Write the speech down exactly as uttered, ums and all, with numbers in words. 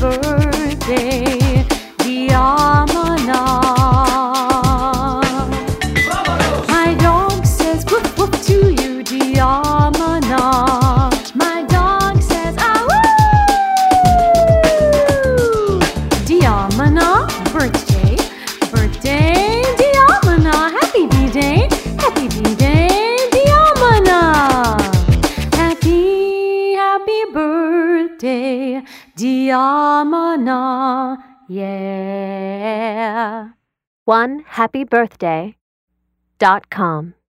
birthday, Diamana. My dog says woof woof to you, Diamana. My dog says ah woo. Diamana, birthday, birthday, Diamana. Happy B-Day, happy B-Day, Diamana. Happy, happy birthday, Diamana. Yeah. one happy birthday dot com